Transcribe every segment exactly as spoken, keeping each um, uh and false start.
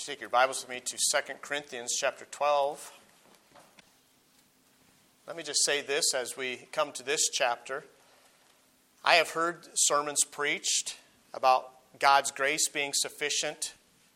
Take your Bibles with me to Second Corinthians chapter twelve. Let me just say this as we come to this chapter. I have heard sermons preached about God's grace being sufficient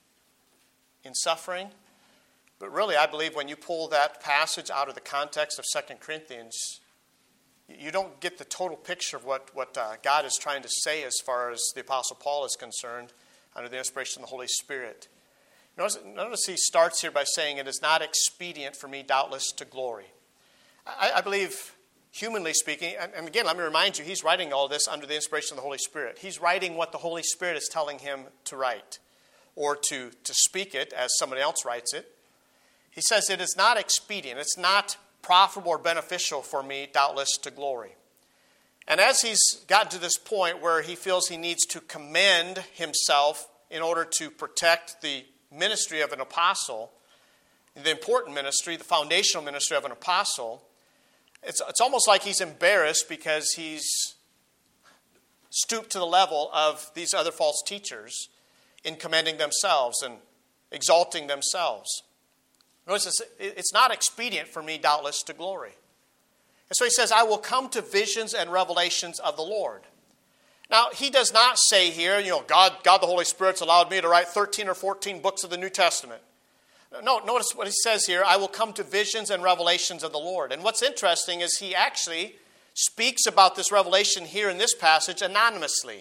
in suffering. But really, I believe when you pull that passage out of the context of Second Corinthians, you don't get the total picture of what, what uh, God is trying to say as far as the Apostle Paul is concerned under the inspiration of the Holy Spirit. Notice, notice he starts here by saying, "It is not expedient for me, doubtless, to glory." I, I believe, humanly speaking, and, and again, let me remind you, he's writing all this under the inspiration of the Holy Spirit. He's writing what the Holy Spirit is telling him to write, or to, to speak it as somebody else writes it. He says, "It is not expedient, it's not profitable or beneficial for me, doubtless, to glory." And as he's gotten to this point where he feels he needs to commend himself in order to protect the ministry of an apostle, the important ministry, the foundational ministry of an apostle, it's, it's almost like he's embarrassed because he's stooped to the level of these other false teachers in commending themselves and exalting themselves. Notice it's not expedient for me, doubtless, to glory. And so he says, "I will come to visions and revelations of the Lord." Now, he does not say here, you know, God, God the Holy Spirit's allowed me to write thirteen or fourteen books of the New Testament. No, notice what he says here, "I will come to visions and revelations of the Lord." And what's interesting is he actually speaks about this revelation here in this passage anonymously.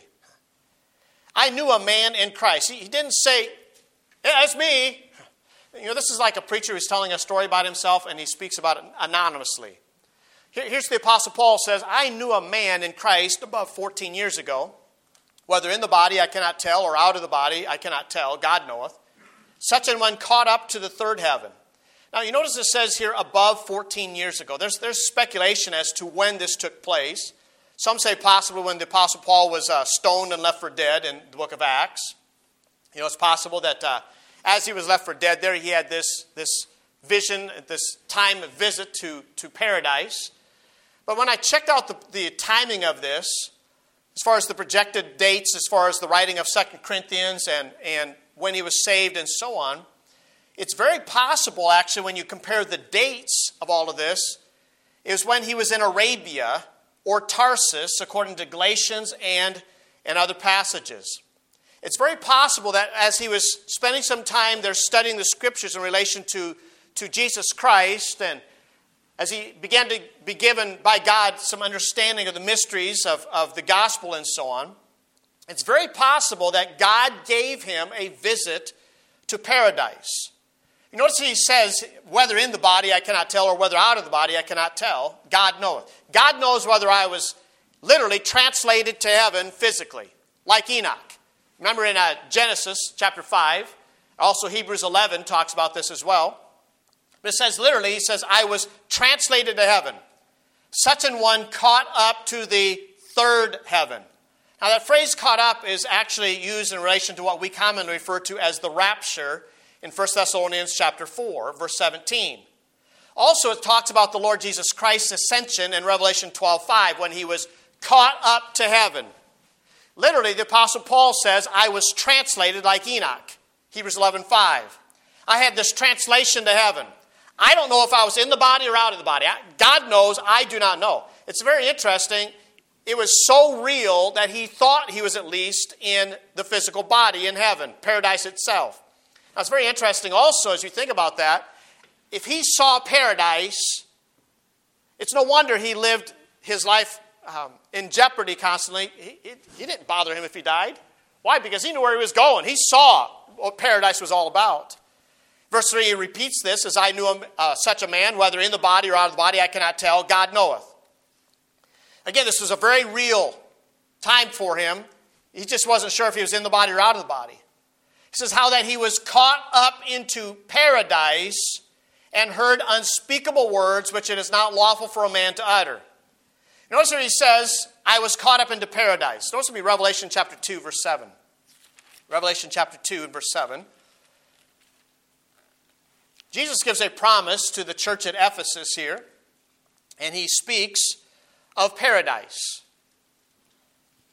"I knew a man in Christ." He, he didn't say, "Hey, that's me." You know, this is like a preacher who's telling a story about himself and he speaks about it anonymously. Here's the Apostle Paul says, "I knew a man in Christ above fourteen years ago, whether in the body I cannot tell, or out of the body I cannot tell, God knoweth. Such an one caught up to the third heaven." Now you notice it says here above fourteen years ago. There's, there's speculation as to when this took place. Some say possibly when the Apostle Paul was uh, stoned and left for dead in the book of Acts. You know, it's possible that uh, as he was left for dead there, he had this, this vision, this time of visit to, to paradise. But when I checked out the, the timing of this, as far as the projected dates, as far as the writing of Second Corinthians and, and when he was saved and so on, it's very possible, actually, when you compare the dates of all of this, is when he was in Arabia or Tarsus, according to Galatians and, and other passages. It's very possible that as he was spending some time there studying the Scriptures in relation to, to Jesus Christ, and as he began to be given by God some understanding of the mysteries of, of the gospel and so on, it's very possible that God gave him a visit to paradise. You notice he says, "Whether in the body I cannot tell, or whether out of the body I cannot tell, God knoweth." God knows whether I was literally translated to heaven physically, like Enoch. Remember in uh, Genesis chapter five, also Hebrews eleven talks about this as well. But it says literally, he says, "I was translated to heaven. Such an one caught up to the third heaven." Now that phrase "caught up" is actually used in relation to what we commonly refer to as the rapture in First Thessalonians chapter four, verse seventeen. Also it talks about the Lord Jesus Christ's ascension in Revelation twelve five when he was caught up to heaven. Literally, the Apostle Paul says, "I was translated like Enoch." Hebrews eleven five. I had this translation to heaven. I don't know if I was in the body or out of the body. God knows, I do not know. It's very interesting. It was so real that he thought he was at least in the physical body in heaven, paradise itself. Now, it's very interesting also as you think about that. If he saw paradise, it's no wonder he lived his life um, in jeopardy constantly. He, it, it didn't bother him if he died. Why? Because he knew where he was going. He saw what paradise was all about. Verse three, he repeats this, "As I knew him, uh, such a man, whether in the body or out of the body, I cannot tell, God knoweth." Again, this was a very real time for him. He just wasn't sure if he was in the body or out of the body. He says, "How that he was caught up into paradise and heard unspeakable words, which it is not lawful for a man to utter." Notice what he says, "I was caught up into paradise." Notice with me Revelation chapter two, verse seven. Revelation chapter two and verse seven. Jesus gives a promise to the church at Ephesus here, and he speaks of paradise.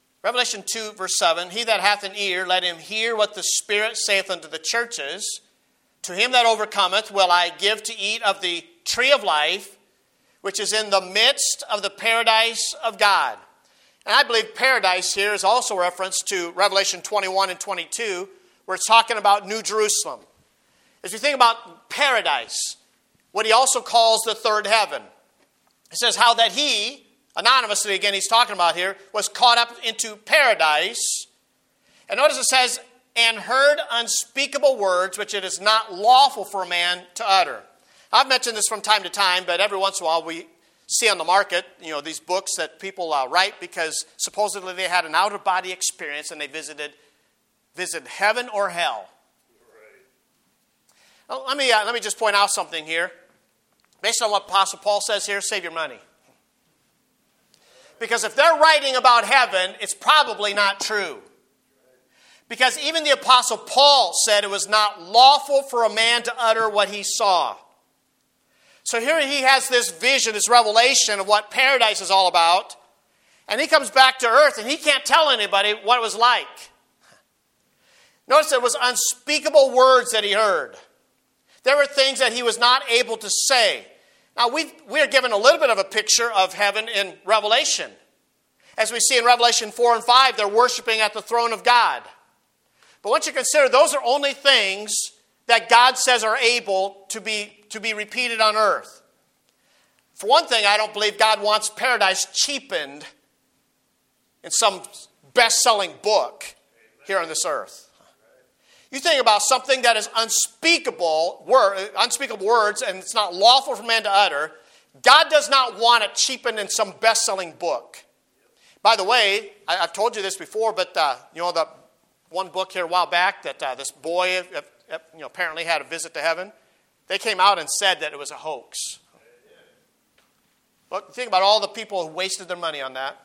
Revelation two, verse seven, "He that hath an ear, let him hear what the Spirit saith unto the churches. To him that overcometh will I give to eat of the tree of life, which is in the midst of the paradise of God. And I believe paradise here is also a reference to Revelation twenty-one and twenty-two, where it's talking about New Jerusalem. As you think about paradise, what he also calls the third heaven, it says how that he, anonymously again he's talking about here, was caught up into paradise. And notice it says, and heard unspeakable words which it is not lawful for a man to utter. I've mentioned this from time to time, but every once in a while we see on the market, you know, these books that people uh, write because supposedly they had an out-of-body experience and they visited visited heaven or hell. Right. Well, let me uh, let me just point out something here. Based on what Apostle Paul says here, save your money. Because if they're writing about heaven, it's probably not true. Because even the Apostle Paul said it was not lawful for a man to utter what he saw. So here he has this vision, this revelation of what paradise is all about. And he comes back to earth and he can't tell anybody what it was like. Notice there was unspeakable words that he heard. There were things that he was not able to say. Now we we are given a little bit of a picture of heaven in Revelation. As we see in Revelation four and five, they're worshiping at the throne of God. But once you consider those are only things that God says are able to be, to be repeated on earth. For one thing, I don't believe God wants paradise cheapened in some best-selling book here on this earth. You think about something that is unspeakable, word, unspeakable words, and it's not lawful for man to utter. God does not want it cheapened in some best-selling book. By the way, I, I've told you this before, but uh, you know the one book here a while back that uh, this boy uh, uh, you know, apparently had a visit to heaven. They came out and said that it was a hoax. Well, think about all the people who wasted their money on that.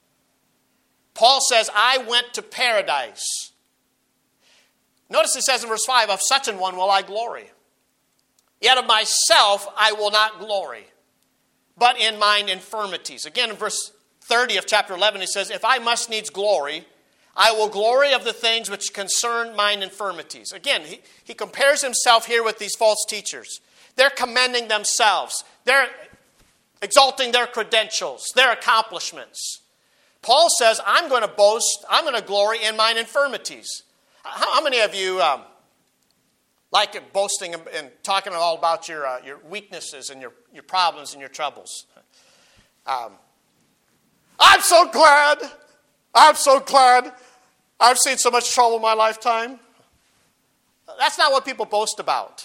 Paul says, I went to paradise. Notice it says in verse five, of such an one will I glory. Yet of myself I will not glory, but in mine infirmities. Again, in verse thirty of chapter eleven, he says, if I must needs glory, I will glory of the things which concern mine infirmities. Again, he, he compares himself here with these false teachers. They're commending themselves. They're exalting their credentials, their accomplishments. Paul says, I'm going to boast, I'm going to glory in mine infirmities. How, how many of you um, like boasting and, and talking all about your, uh, your weaknesses and your, your problems and your troubles? Um, I'm so glad. I'm so glad I've seen so much trouble in my lifetime. That's not what people boast about.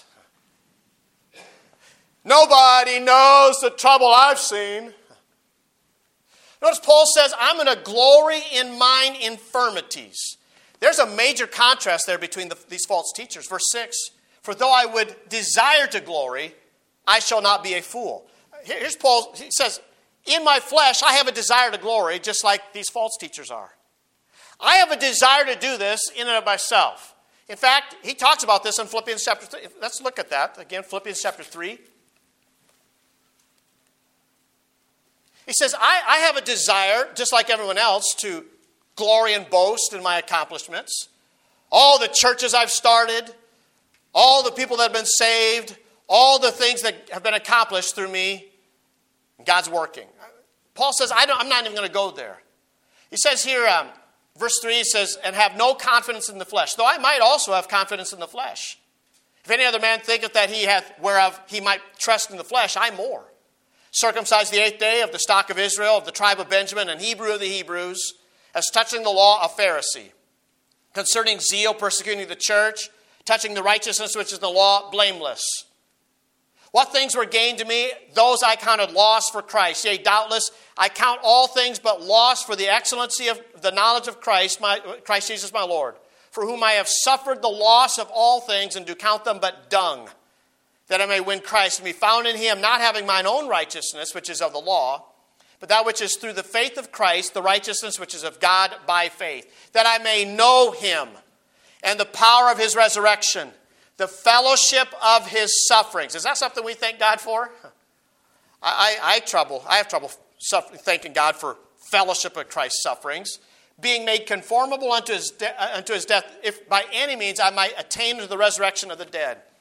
Nobody knows the trouble I've seen. Notice Paul says, I'm going to glory in mine infirmities. There's a major contrast there between the, these false teachers. Verse six, for though I would desire to glory, I shall not be a fool. Here's Paul, he says, in my flesh, I have a desire to glory, just like these false teachers are. I have a desire to do this in and of myself. In fact, he talks about this in Philippians chapter three. Let's look at that. Again, Philippians chapter three. He says, I, I have a desire, just like everyone else, to glory and boast in my accomplishments. All the churches I've started, all the people that have been saved, all the things that have been accomplished through me, God's working. Paul says, I don't, I'm not even going to go there. He says here, um, verse three, he says, and have no confidence in the flesh, though I might also have confidence in the flesh. If any other man thinketh that he hath whereof he might trust in the flesh, I more. Circumcised the eighth day, of the stock of Israel, of the tribe of Benjamin, and Hebrew of the Hebrews, as touching the law, a Pharisee. Concerning zeal, persecuting the church, touching the righteousness which is the law, blameless. What things were gained to me, those I counted loss for Christ. Yea, doubtless, I count all things but loss for the excellency of the knowledge of Christ, my, Christ Jesus my Lord, for whom I have suffered the loss of all things, and do count them but dung, that I may win Christ, and be found in him, not having mine own righteousness, which is of the law, but that which is through the faith of Christ, the righteousness which is of God by faith, that I may know him, and the power of his resurrection, the fellowship of his sufferings. Is that something we thank God for? I, I, I trouble. I have trouble suffer, thanking God for fellowship of Christ's sufferings, being made conformable unto his, de- unto his death, if by any means I might attain to the resurrection of the dead.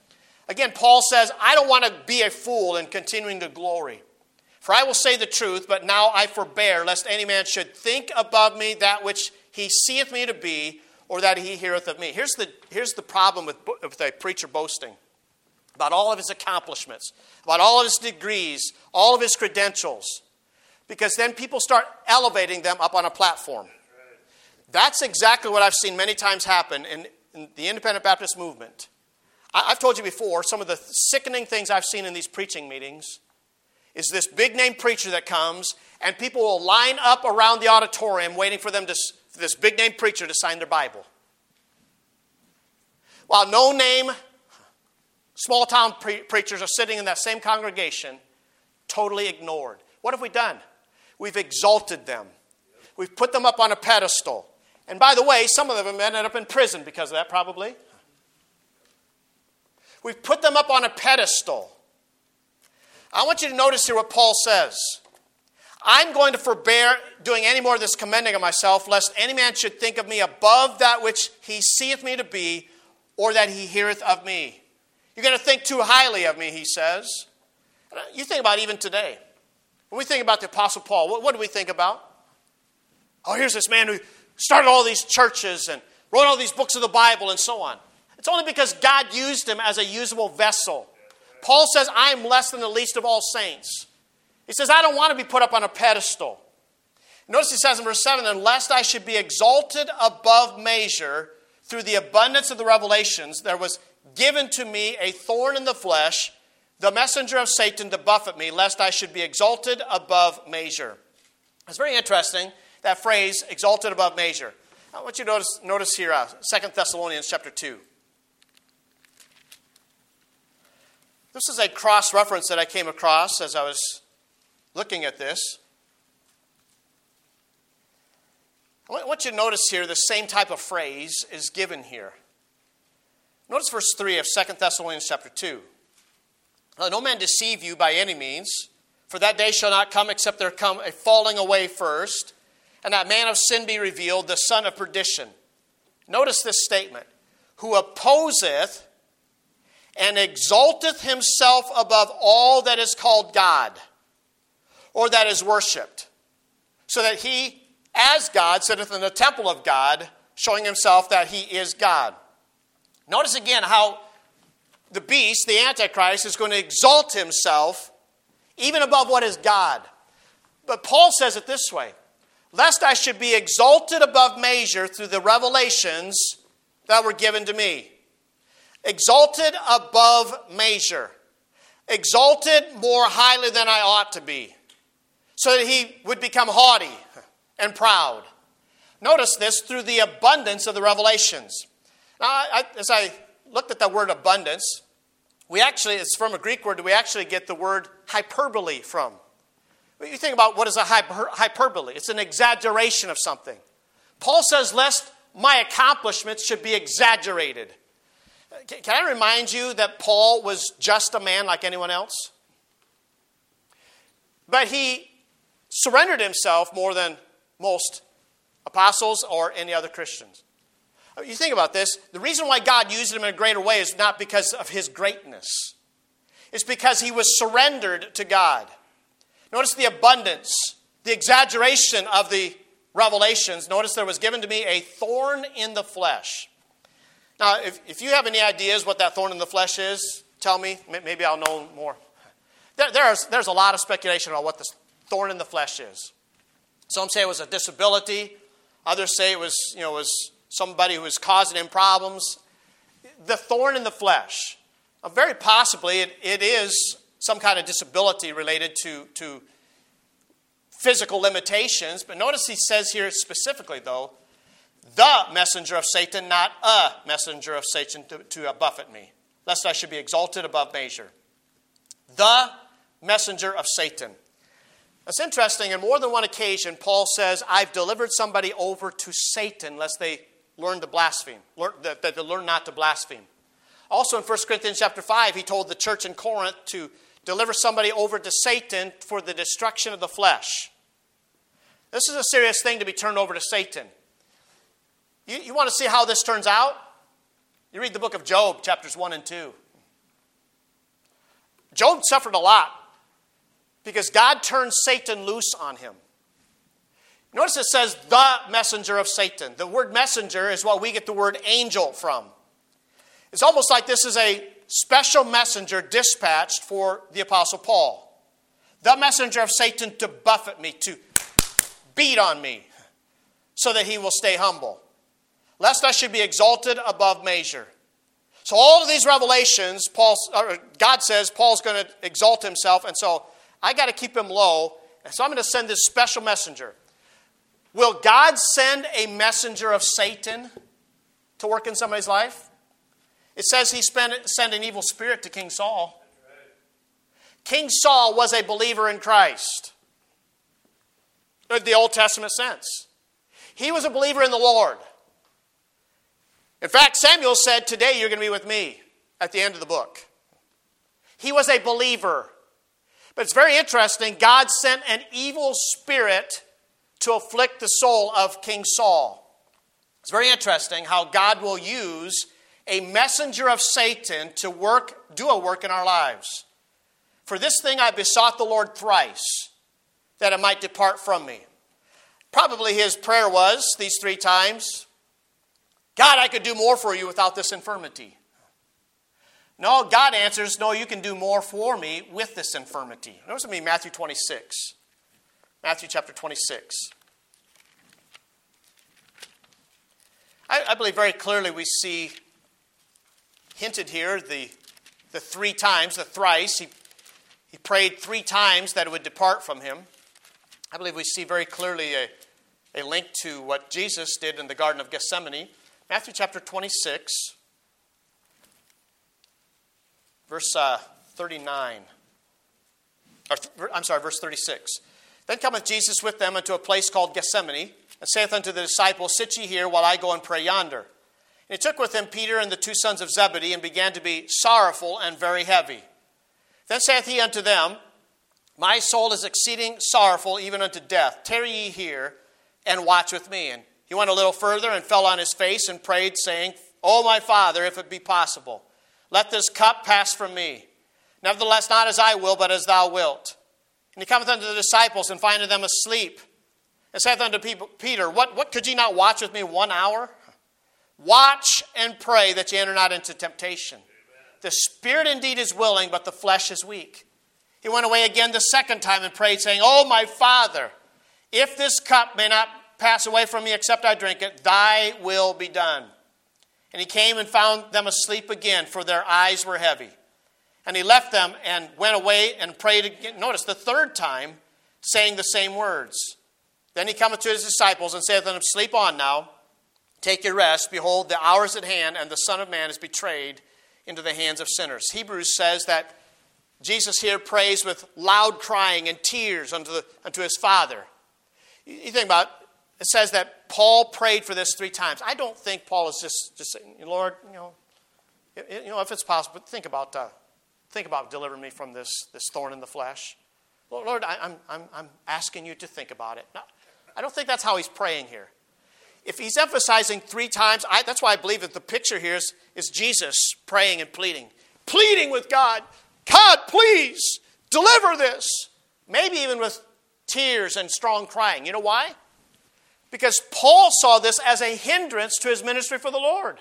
Again, Paul says, I don't want to be a fool in continuing to glory. For I will say the truth, but now I forbear, lest any man should think above me that which he seeth me to be, or that he heareth of me. Here's the, here's the problem with, with a preacher boasting about all of his accomplishments, about all of his degrees, all of his credentials. Because then people start elevating them up on a platform. That's exactly what I've seen many times happen in, in the Independent Baptist movement. I, I've told you before, some of the sickening things I've seen in these preaching meetings is this big-name preacher that comes, and people will line up around the auditorium waiting for them to, for this big-name preacher to sign their Bible. While no-name, small-town pre- preachers are sitting in that same congregation, totally ignored. What have we done? We've exalted them. We've put them up on a pedestal. And by the way, some of them ended up in prison because of that, probably. We've put them up on a pedestal. I want you to notice here what Paul says. I'm going to forbear doing any more of this commending of myself, lest any man should think of me above that which he seeth me to be, or that he heareth of me. You're going to think too highly of me, he says. You think about even today. When we think about the Apostle Paul, what, what do we think about? Oh, here's this man who started all these churches and wrote all these books of the Bible and so on. It's only because God used him as a usable vessel. Paul says, I am less than the least of all saints. He says, I don't want to be put up on a pedestal. Notice he says in verse seven, unless I should be exalted above measure through the abundance of the revelations, there was given to me a thorn in the flesh, the messenger of Satan to buffet me, lest I should be exalted above measure. It's very interesting, that phrase, exalted above measure. I want you to notice, notice here, uh, Second Thessalonians chapter two. This is a cross-reference that I came across as I was looking at this. I want you to notice here the same type of phrase is given here. Notice verse three of Second Thessalonians chapter two. Let no man deceive you by any means, for that day shall not come except there come a falling away first, and that man of sin be revealed, the son of perdition. Notice this statement. Who opposeth and exalteth himself above all that is called God, or that is worshipped, so that he, as God, sitteth in the temple of God, showing himself that he is God. Notice again how the beast, the Antichrist, is going to exalt himself even above what is God. But Paul says it this way, lest I should be exalted above measure through the revelations that were given to me. Exalted above measure. Exalted more highly than I ought to be. So that he would become haughty and proud. Notice this, through the abundance of the revelations. Now, I, as I looked at the word abundance, we actually, it's from a Greek word, we actually get the word hyperbole from. You think about what is a hyper, hyperbole. It's an exaggeration of something. Paul says, lest my accomplishments should be exaggerated. Can I remind you that Paul was just a man like anyone else? But he surrendered himself more than most apostles or any other Christians. You think about this. The reason why God used him in a greater way is not because of his greatness. It's because he was surrendered to God. Notice the abundance, the exaggeration of the revelations. Notice there was given to me a thorn in the flesh. Now, if, if you have any ideas what that thorn in the flesh is, tell me. Maybe I'll know more. There, there's, there's a lot of speculation about what this thorn in the flesh is. Some say it was a disability. Others say it was, you know, was somebody who was causing him problems. The thorn in the flesh. Uh, very possibly it, it is some kind of disability related to, to physical limitations. But notice he says here specifically, though, the messenger of Satan, not a messenger of Satan to, to buffet me, lest I should be exalted above measure. The messenger of Satan. That's interesting. On more than one occasion, Paul says, I've delivered somebody over to Satan, lest they learn to blaspheme, learn, that, that they learn not to blaspheme. Also in First Corinthians chapter five, he told the church in Corinth to deliver somebody over to Satan for the destruction of the flesh. This is a serious thing to be turned over to Satan. You, you want to see how this turns out? You read the book of Job, chapters one and two. Job suffered a lot because God turned Satan loose on him. Notice it says the messenger of Satan. The word messenger is what we get the word angel from. It's almost like this is a special messenger dispatched for the Apostle Paul. The messenger of Satan to buffet me, to beat on me, so that he will stay humble, lest I should be exalted above measure. So all of these revelations, Paul, or God says Paul's going to exalt himself, and so I got to keep him low, and so I'm going to send this special messenger. Will God send a messenger of Satan to work in somebody's life? It says he sent an evil spirit to King Saul. King Saul was a believer in Christ, in the Old Testament sense. He was a believer in the Lord. In fact, Samuel said, today you're going to be with me at the end of the book. He was a believer. But it's very interesting. God sent an evil spirit to afflict the soul of King Saul. It's very interesting how God will use a messenger of Satan to work, do a work in our lives. For this thing I besought the Lord thrice, that it might depart from me. Probably his prayer was, these three times, God, I could do more for you without this infirmity. No, God answers, no, you can do more for me with this infirmity. Notice with me Matthew twenty-six. Matthew chapter twenty-six. I, I believe very clearly we see hinted here the, the three times, the thrice. He, he prayed three times that it would depart from him. I believe we see very clearly a, a link to what Jesus did in the Garden of Gethsemane. Matthew chapter twenty-six, verse uh, thirty-nine. Or, I'm sorry, verse thirty-six. Then cometh Jesus with them unto a place called Gethsemane, and saith unto the disciples, sit ye here while I go and pray yonder. And he took with him Peter and the two sons of Zebedee, and began to be sorrowful and very heavy. Then saith he unto them, my soul is exceeding sorrowful, even unto death. Tarry ye here, and watch with me. And he went a little further, and fell on his face, and prayed, saying, O my Father, if it be possible, let this cup pass from me. Nevertheless, not as I will, but as thou wilt. And he cometh unto the disciples, and findeth them asleep, and saith unto Peter, What, what could ye not watch with me one hour? Watch and pray that ye enter not into temptation. Amen. The spirit indeed is willing, but the flesh is weak. He went away again the second time and prayed, saying, O my Father, if this cup may not pass away from me except I drink it, thy will be done. And he came and found them asleep again, for their eyes were heavy. And he left them and went away and prayed again. Notice the third time, saying the same words. Then he cometh to his disciples and saith unto them, Sleep on now, take your rest. Behold, the hour is at hand, and the Son of Man is betrayed into the hands of sinners. Hebrews says that Jesus here prays with loud crying and tears unto, the, unto his Father. You think about it, it says that Paul prayed for this three times. I don't think Paul is just, just saying, Lord, you know, you know, if it's possible, think about uh, think about delivering me from this, this thorn in the flesh. Lord, I, I'm, I'm, I'm asking you to think about it. Now, I don't think that's how he's praying here. If he's emphasizing three times, I, that's why I believe that the picture here is, is Jesus praying and pleading. Pleading with God, God, please, deliver this. Maybe even with tears and strong crying. You know why? Because Paul saw this as a hindrance to his ministry for the Lord.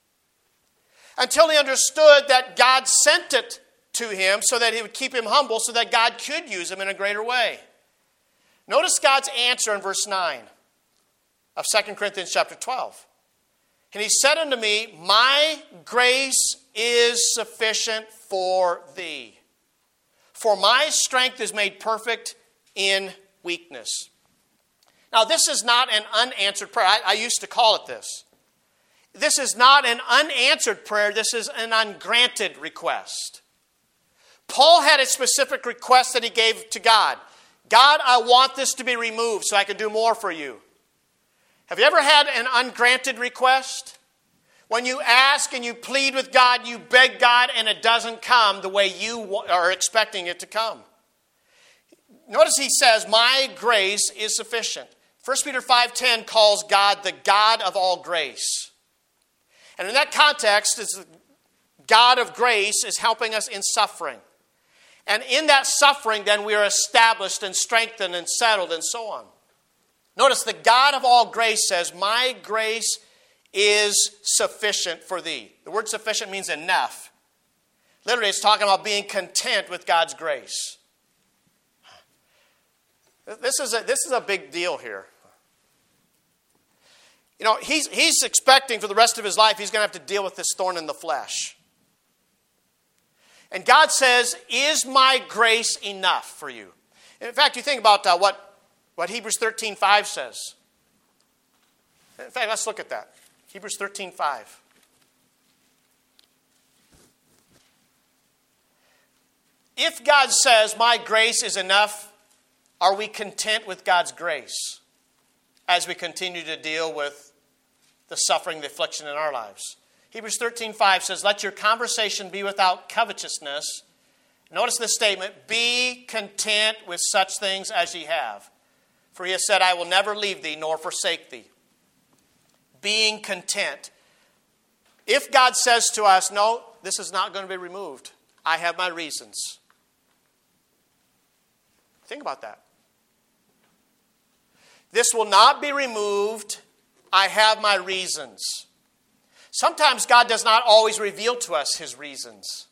Until he understood that God sent it to him so that he would keep him humble, so that God could use him in a greater way. Notice God's answer in verse nine of Second Corinthians chapter twelve. And he said unto me, my grace is sufficient for thee, for my strength is made perfect in weakness. Now, this is not an unanswered prayer. I, I used to call it this. This is not an unanswered prayer. This is an ungranted request. Paul had a specific request that he gave to God. God, I want this to be removed so I can do more for you. Have you ever had an ungranted request? When you ask and you plead with God, you beg God, and it doesn't come the way you are expecting it to come. Notice he says, my grace is sufficient. First Peter five ten calls God the God of all grace. And in that context, it's God of grace is helping us in suffering. And in that suffering, then we are established and strengthened and settled and so on. Notice the God of all grace says, my grace is sufficient for thee. The word sufficient means enough. Literally, it's talking about being content with God's grace. This is a, this is a big deal here. You know, he's, he's expecting for the rest of his life he's going to have to deal with this thorn in the flesh. And God says, is my grace enough for you? In fact, you think about uh, what, what Hebrews thirteen five says. In fact, let's look at that. Hebrews thirteen five. If God says, my grace is enough, are we content with God's grace as we continue to deal with the suffering, the affliction in our lives? Hebrews thirteen five says, let your conversation be without covetousness. Notice this statement, be content with such things as ye have. For he has said, I will never leave thee nor forsake thee. Being content. If God says to us, no, this is not going to be removed, I have my reasons. Think about that. This will not be removed, I have my reasons. Sometimes God does not always reveal to us his reasons.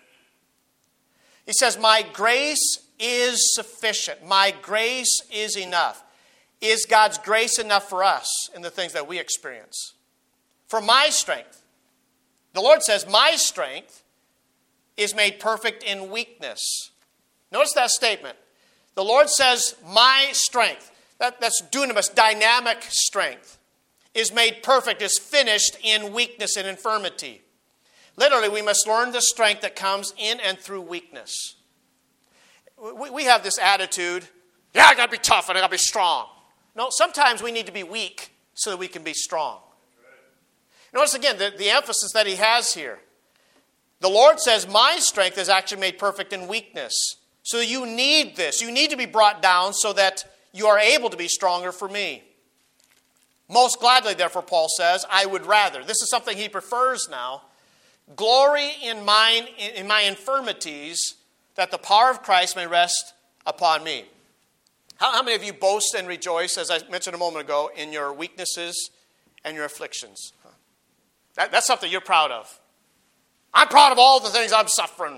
He says, my grace is sufficient. My grace is enough. Is God's grace enough for us in the things that we experience? For my strength. The Lord says, my strength is made perfect in weakness. Notice that statement. The Lord says, my strength. That, that's dunamis, dynamic strength. Is made perfect, is finished in weakness and infirmity. Literally, we must learn the strength that comes in and through weakness. We, we have this attitude, yeah, I got to be tough and I got to be strong. No, sometimes we need to be weak so that we can be strong. Notice again, the, the emphasis that he has here. The Lord says, my strength is actually made perfect in weakness. So you need this. You need to be brought down so that you are able to be stronger for me. Most gladly, therefore, Paul says, I would rather. This is something he prefers now. Glory in mine, in my infirmities, that the power of Christ may rest upon me. How, how many of you boast and rejoice, as I mentioned a moment ago, in your weaknesses and your afflictions? That, that's something you're proud of. I'm proud of all the things I'm suffering.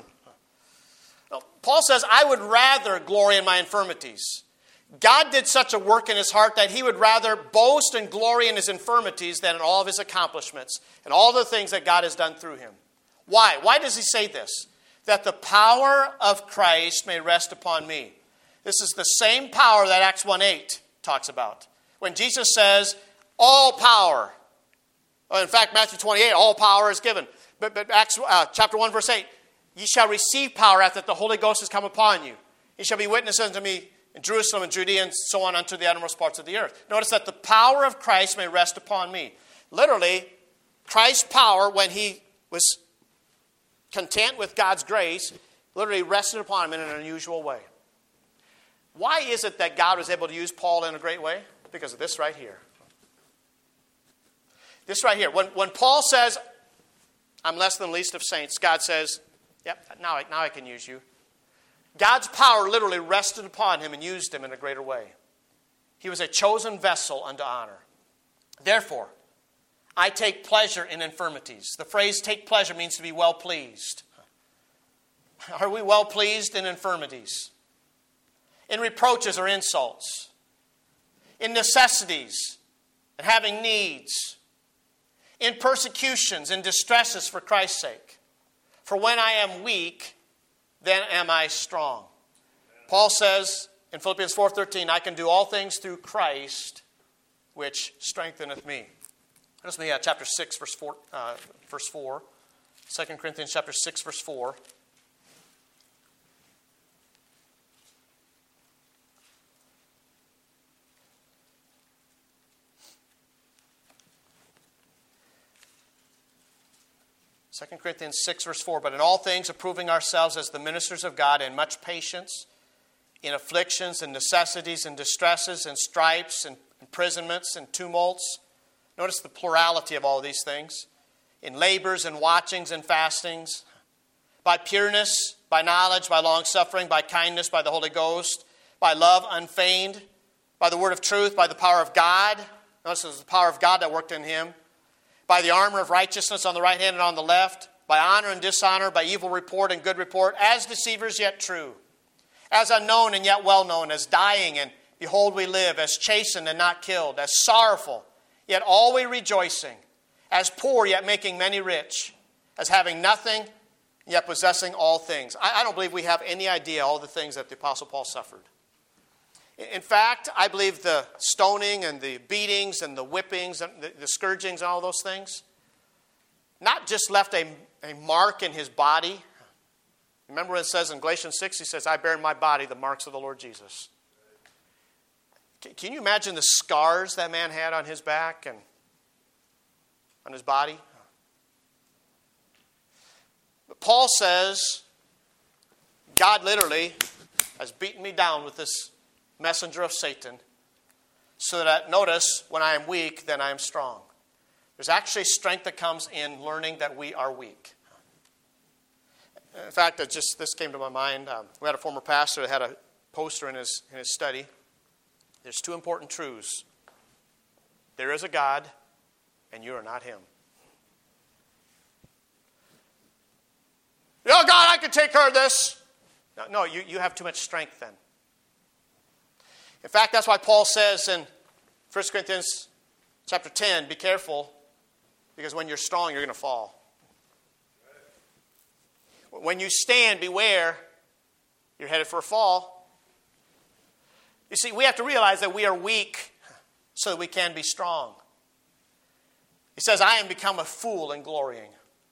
No, Paul says, I would rather glory in my infirmities. God did such a work in his heart that he would rather boast and glory in his infirmities than in all of his accomplishments and all the things that God has done through him. Why? Why does he say this? That the power of Christ may rest upon me. This is the same power that Acts one eight talks about. When Jesus says, all power. Well, in fact, Matthew twenty-eight, all power is given. But, but Acts uh, chapter one, verse eight, ye shall receive power after the Holy Ghost has come upon you. Ye shall be witnesses unto me in Jerusalem and Judea and so on unto the uttermost parts of the earth. Notice that the power of Christ may rest upon me. Literally, Christ's power, when he was content with God's grace, literally rested upon him in an unusual way. Why is it that God was able to use Paul in a great way? Because of this right here. This right here. When, when Paul says, I'm less than the least of saints, God says, yep, now I, now I can use you. God's power literally rested upon him and used him in a greater way. He was a chosen vessel unto honor. Therefore, I take pleasure in infirmities. The phrase take pleasure means to be well pleased. Are we well pleased in infirmities? In reproaches or insults? In necessities and having needs? In persecutions and distresses for Christ's sake? For when I am weak, then am I strong. Paul says in Philippians four thirteen, I can do all things through Christ, which strengtheneth me. Notice me, uh, chapter six, verse four. Uh, verse four. Second Corinthians chapter six, verse four. Second Corinthians six, verse four, but in all things approving ourselves as the ministers of God in much patience, in afflictions and necessities and distresses and stripes and imprisonments and tumults. Notice the plurality of all of these things. In labors and watchings and fastings. by pureness, by knowledge, by long-suffering, by kindness, by the Holy Ghost, by love unfeigned, by the word of truth, by the power of God. Notice it was the power of God that worked in him. By the armor of righteousness on the right hand and on the left, by honor and dishonor, by evil report and good report, as deceivers yet true, as unknown and yet well known, as dying and behold we live, as chastened and not killed, as sorrowful, yet always rejoicing, as poor yet making many rich, as having nothing yet possessing all things. I, I don't believe we have any idea all the things that the Apostle Paul suffered. In fact, I believe the stoning and the beatings and the whippings and the, the scourgings and all those things not just left a, a mark in his body. Remember what it says in Galatians six? He says, I bear in my body the marks of the Lord Jesus. Can, can you imagine the scars that man had on his back and on his body? But Paul says, God literally has beaten me down with this messenger of Satan, so that, notice, when I am weak, then I am strong. There's actually strength that comes in learning that we are weak. In fact, it just this came to my mind. Um, we had a former pastor that had a poster in his, in his study. There's two important truths. There is a God, and you are not him. Oh, God, I can take care of this. No, no you, you have too much strength then. In fact, that's why Paul says in First Corinthians chapter ten, be careful, because when you're strong, you're going to fall. When you stand, beware, you're headed for a fall. You see, we have to realize that we are weak so that we can be strong. He says, I am become a fool in glorying.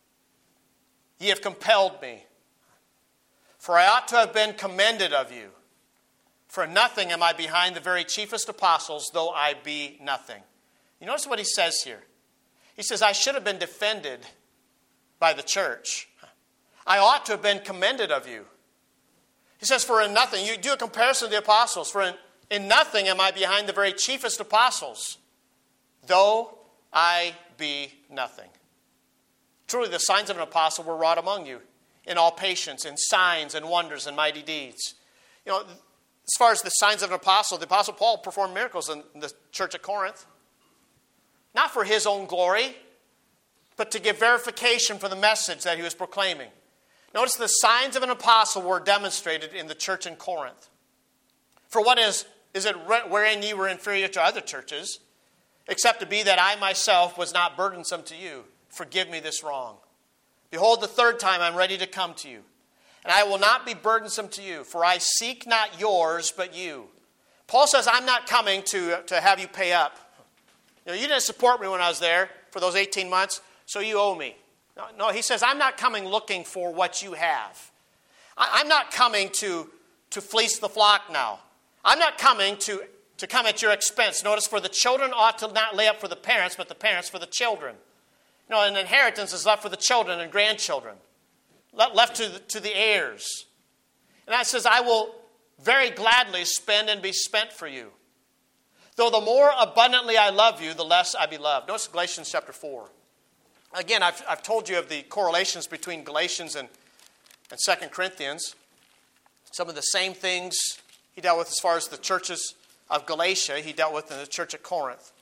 Ye have compelled me. For I ought to have been commended of you. For nothing am I behind the very chiefest apostles, though I be nothing. You notice what he says here. He says, I should have been defended by the church. I ought to have been commended of you. He says, for in nothing, you do a comparison of the apostles. For in, in nothing am I behind the very chiefest apostles, though I be nothing. Truly, the signs of an apostle were wrought among you, in all patience, in signs and wonders and mighty deeds. You know, as far as the signs of an apostle, the Apostle Paul performed miracles in the church at Corinth. Not for his own glory, but to give verification for the message that he was proclaiming. Notice the signs of an apostle were demonstrated in the church in Corinth. For what is, is it wherein ye were inferior to other churches, except to be that I myself was not burdensome to you? Forgive me this wrong. Behold, the third time I'm ready to come to you. And I will not be burdensome to you, for I seek not yours, but you. Paul says, I'm not coming to, to have you pay up. You know, you didn't support me when I was there for those eighteen months, so you owe me. No, no, he says, I'm not coming looking for what you have. I, I'm not coming to, to fleece the flock now. I'm not coming to, to come at your expense. Notice, for the children ought to not lay up for the parents, but the parents for the children. You know, an inheritance is left for the children and grandchildren. Left to the, to the heirs. And that says, I will very gladly spend and be spent for you. Though the more abundantly I love you, the less I be loved. Notice Galatians chapter four. Again, I've, I've told you of the correlations between Galatians and, and Second Corinthians. Some of the same things he dealt with as far as the churches of Galatia, he dealt with in the church at Corinth.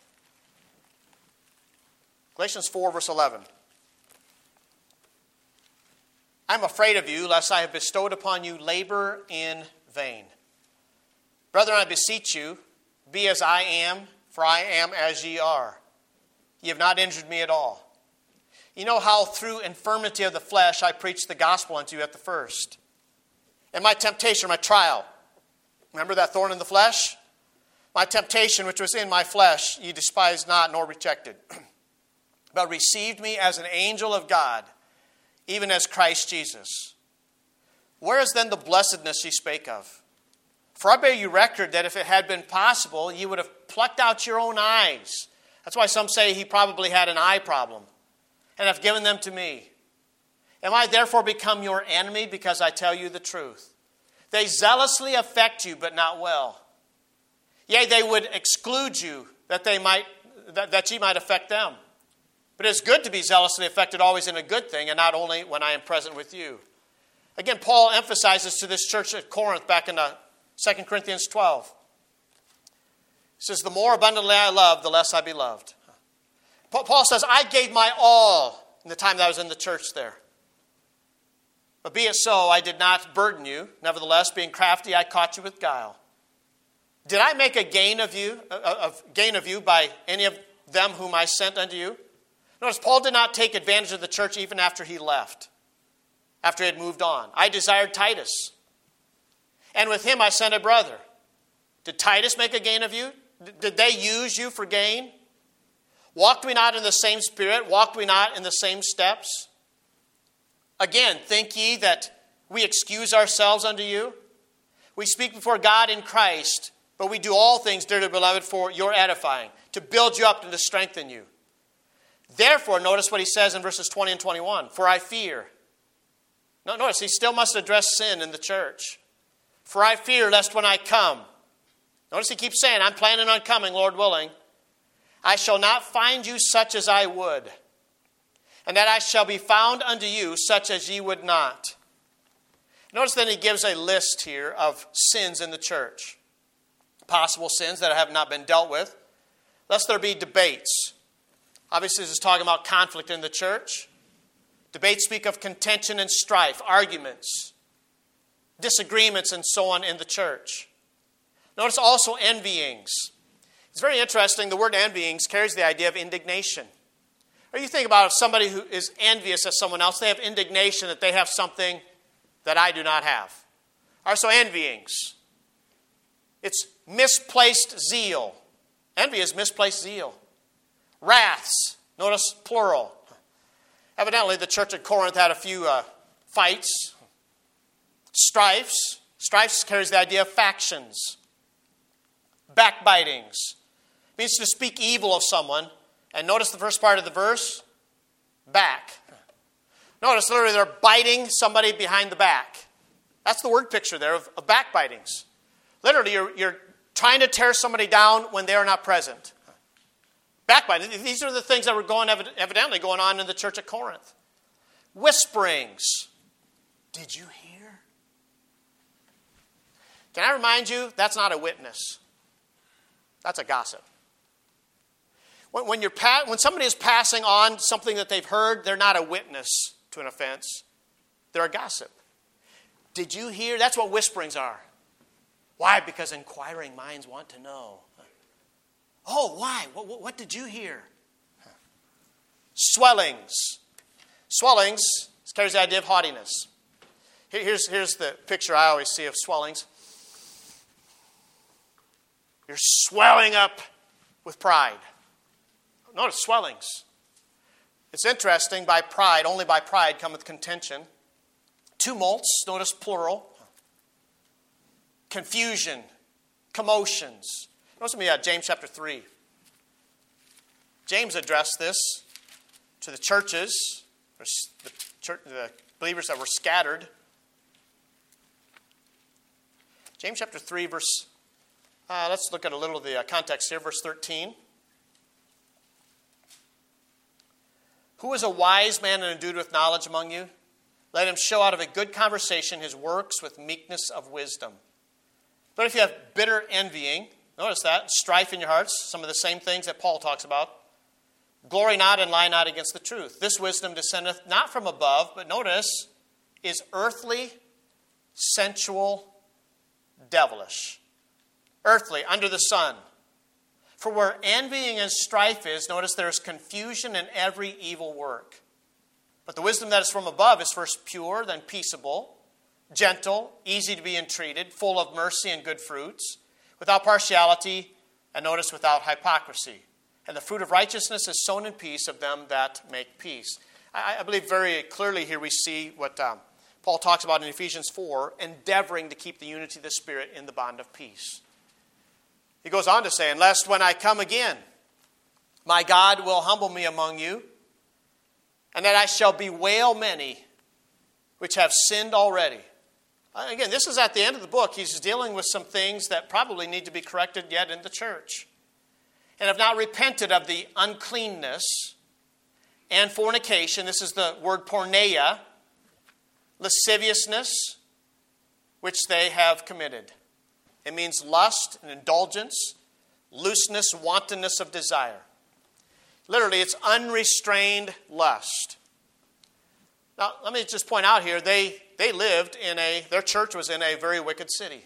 Galatians four, verse eleven. I'm afraid of you, lest I have bestowed upon you labor in vain. Brethren, I beseech you, be as I am, for I am as ye are. Ye have not injured me at all. You know how through infirmity of the flesh I preached the gospel unto you at the first. And my temptation, my trial. Remember that thorn in the flesh? My temptation which was in my flesh ye despised not nor rejected, but received me as an angel of God, even as Christ Jesus. Where is then the blessedness ye spake of? For I bear you record that if it had been possible, ye would have plucked out your own eyes. That's why some say he probably had an eye problem, and have given them to me. Am I therefore become your enemy because I tell you the truth? They zealously affect you, but not well. Yea, they would exclude you, that they might that, that ye might affect them. But it is good to be zealously affected always in a good thing, and not only when I am present with you. Again, Paul emphasizes to this church at Corinth back in uh, Second Corinthians twelve. He says, the more abundantly I love, the less I be loved. Paul says, I gave my all in the time that I was in the church there. But be it so, I did not burden you. Nevertheless, being crafty, I caught you with guile. Did I make a gain of you, of gain of you by any of them whom I sent unto you? Notice, Paul did not take advantage of the church even after he left, after he had moved on. I desired Titus, and with him I sent a brother. Did Titus make a gain of you? Did they use you for gain? Walked we not in the same spirit? Walked we not in the same steps? Again, think ye that we excuse ourselves unto you? We speak before God in Christ, but we do all things, dearly beloved, for your edifying, to build you up and to strengthen you. Therefore, notice what he says in verses twenty and twenty-one. For I fear. No, notice, he still must address sin in the church. For I fear lest when I come. Notice he keeps saying, I'm planning on coming, Lord willing. I shall not find you such as I would, and that I shall be found unto you such as ye would not. Notice then he gives a list here of sins in the church. Possible sins that have not been dealt with, lest there be debates. Obviously, this is talking about conflict in the church. Debates speak of contention and strife, arguments, disagreements, and so on in the church. Notice also envyings. It's very interesting. The word envyings carries the idea of indignation. Or you think about if somebody who is envious of someone else, they have indignation that they have something that I do not have. Or so envyings. It's misplaced zeal. Envy is misplaced zeal. Wraths. Notice plural. Evidently, the church at Corinth had a few uh, fights. Strifes. Strifes carries the idea of factions. Backbitings. It means to speak evil of someone. And notice the first part of the verse. Back. Notice literally they're biting somebody behind the back. That's the word picture there of, of backbitings. Literally you're, you're trying to tear somebody down when they are not present. Backbiting. These are the things that were going evidently going on in the church at Corinth. Whisperings. Did you hear? Can I remind you, that's not a witness. That's a gossip. When, when, you're pa- when somebody is passing on something that they've heard, they're not a witness to an offense. They're a gossip. Did you hear? That's what whisperings are. Why? Because inquiring minds want to know. Oh, why? What, what, what did you hear? Swellings. Swellings carries the idea of haughtiness. Here, here's, here's the picture I always see of swellings. You're swelling up with pride. Notice swellings. It's interesting, by pride, only by pride cometh contention. Tumults, notice plural. Confusion, commotions. Notice with me uh, James chapter three. James addressed this to the churches, or the, church, the believers that were scattered. James chapter three, verse, uh, let's look at a little of the uh, context here, verse thirteen. Who is a wise man and endued with knowledge among you? Let him show out of a good conversation his works with meekness of wisdom. But if you have bitter envying, notice that, strife in your hearts, some of the same things that Paul talks about. Glory not and lie not against the truth. This wisdom descendeth not from above, but notice, is earthly, sensual, devilish. Earthly, under the sun. For where envying and strife is, notice there is confusion in every evil work. But the wisdom that is from above is first pure, then peaceable, gentle, easy to be entreated, full of mercy and good fruits, without partiality, and notice without hypocrisy. And the fruit of righteousness is sown in peace of them that make peace. I, I believe very clearly here we see what um, Paul talks about in Ephesians four, endeavoring to keep the unity of the Spirit in the bond of peace. He goes on to say, and lest when I come again, my God will humble me among you, and that I shall bewail many which have sinned already. Again, this is at the end of the book. He's dealing with some things that probably need to be corrected yet in the church. And have not repented of the uncleanness and fornication. This is the word porneia. lasciviousness, which they have committed. It means lust and indulgence, looseness, wantonness of desire. Literally, it's unrestrained lust. Now, let me just point out here, they, they lived in a, their church was in a very wicked city.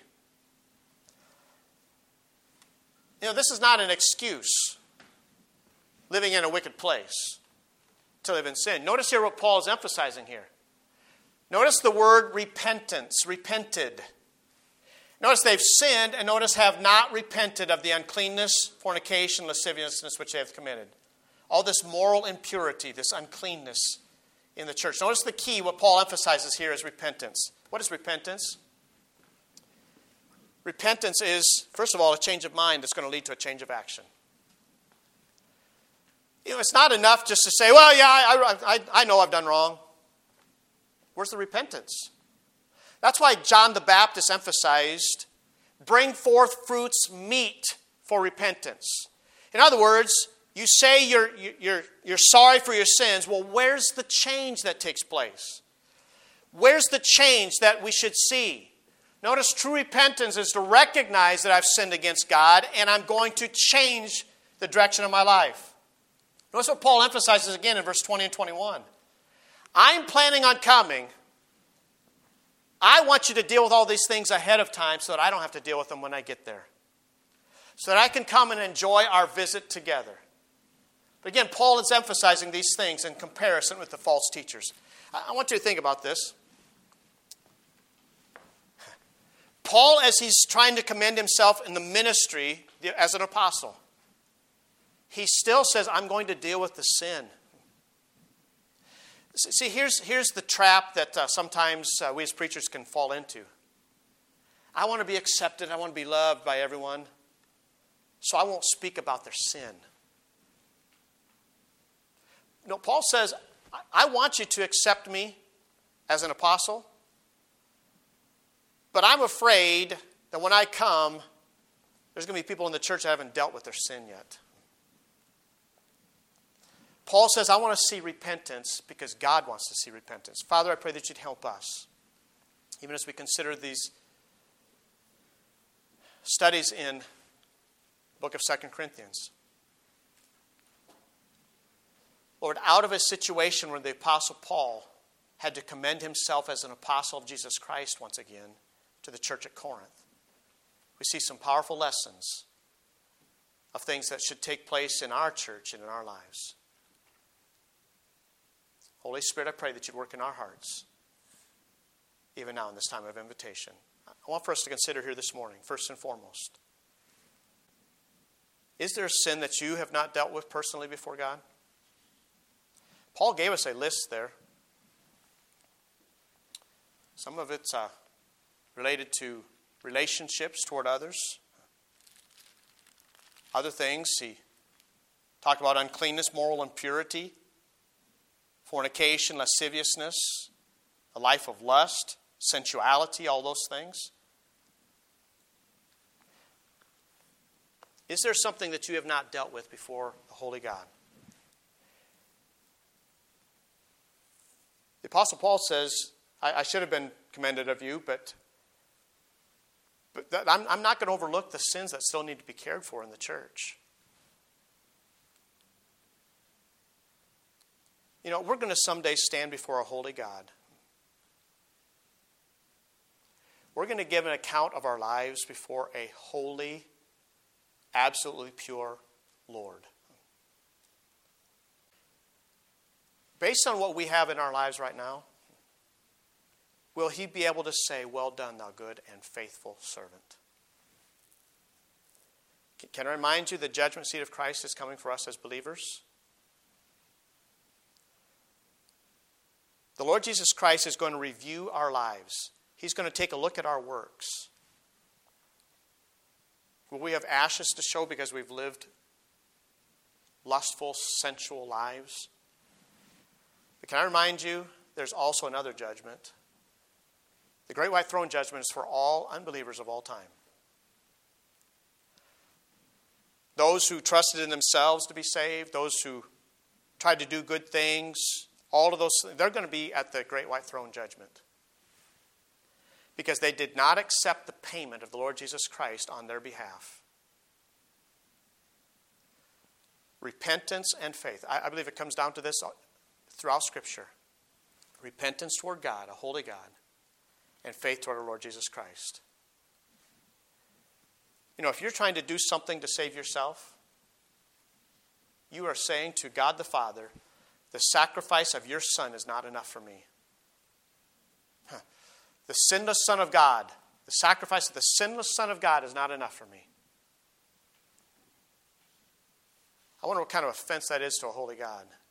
You know, this is not an excuse, living in a wicked place, to live in sin. Notice here what Paul is emphasizing here. Notice the word repentance, repented. Notice they've sinned, and notice have not repented of the uncleanness, fornication, lasciviousness which they have committed. All this moral impurity, this uncleanness in the church. Notice the key, what Paul emphasizes here is repentance. What is repentance? Repentance is, first of all, a change of mind that's going to lead to a change of action. You know, it's not enough just to say, well, yeah, I, I, I know I've done wrong. Where's the repentance? That's why John the Baptist emphasized, bring forth fruits meet for repentance. In other words, you say you're, you're, you're sorry for your sins. Well, where's the change that takes place? Where's the change that we should see? Notice true repentance is to recognize that I've sinned against God and I'm going to change the direction of my life. Notice what Paul emphasizes again in verse twenty and twenty-one. I'm planning on coming. I want you to deal with all these things ahead of time so that I don't have to deal with them when I get there. So that I can come and enjoy our visit together. But again, Paul is emphasizing these things in comparison with the false teachers. I want you to think about this. Paul, as he's trying to commend himself in the ministry as an apostle, he still says, I'm going to deal with the sin. See, here's, here's the trap that uh, sometimes uh, we as preachers can fall into. I want to be accepted. I want to be loved by everyone. So I won't speak about their sin. No, Paul says, I want you to accept me as an apostle. But I'm afraid that when I come, there's going to be people in the church that haven't dealt with their sin yet. Paul says, I want to see repentance because God wants to see repentance. Father, I pray that you'd help us, even as we consider these studies in the book of Second Corinthians. Lord, out of a situation where the Apostle Paul had to commend himself as an apostle of Jesus Christ once again to the church at Corinth, we see some powerful lessons of things that should take place in our church and in our lives. Holy Spirit, I pray that you'd work in our hearts, even now in this time of invitation. I want for us to consider here this morning, first and foremost, is there a sin that you have not dealt with personally before God? Paul gave us a list there. Some of it's uh, related to relationships toward others. Other things, he talked about uncleanness, moral impurity, fornication, lasciviousness, a life of lust, sensuality, all those things. Is there something that you have not dealt with before the Holy God? The Apostle Paul says, I, I should have been commended of you, but, but that, I'm, I'm not going to overlook the sins that still need to be cared for in the church. You know, we're going to someday stand before a holy God. We're going to give an account of our lives before a holy, absolutely pure Lord. Based on what we have in our lives right now, will he be able to say, well done, thou good and faithful servant? Can I remind you the judgment seat of Christ is coming for us as believers? The Lord Jesus Christ is going to review our lives. He's going to take a look at our works. Will we have ashes to show because we've lived lustful, sensual lives? But can I remind you, there's also another judgment. The great white throne judgment is for all unbelievers of all time. Those who trusted in themselves to be saved, those who tried to do good things, all of those, they're going to be at the great white throne judgment. because they did not accept the payment of the Lord Jesus Christ on their behalf. Repentance and faith. I, I believe it comes down to this throughout Scripture. Repentance toward God, a holy God, and faith toward our Lord Jesus Christ. You know, if you're trying to do something to save yourself, you are saying to God the Father, the sacrifice of your Son is not enough for me. Huh. The sinless Son of God, the sacrifice of the sinless Son of God is not enough for me. I wonder what kind of offense that is to a holy God.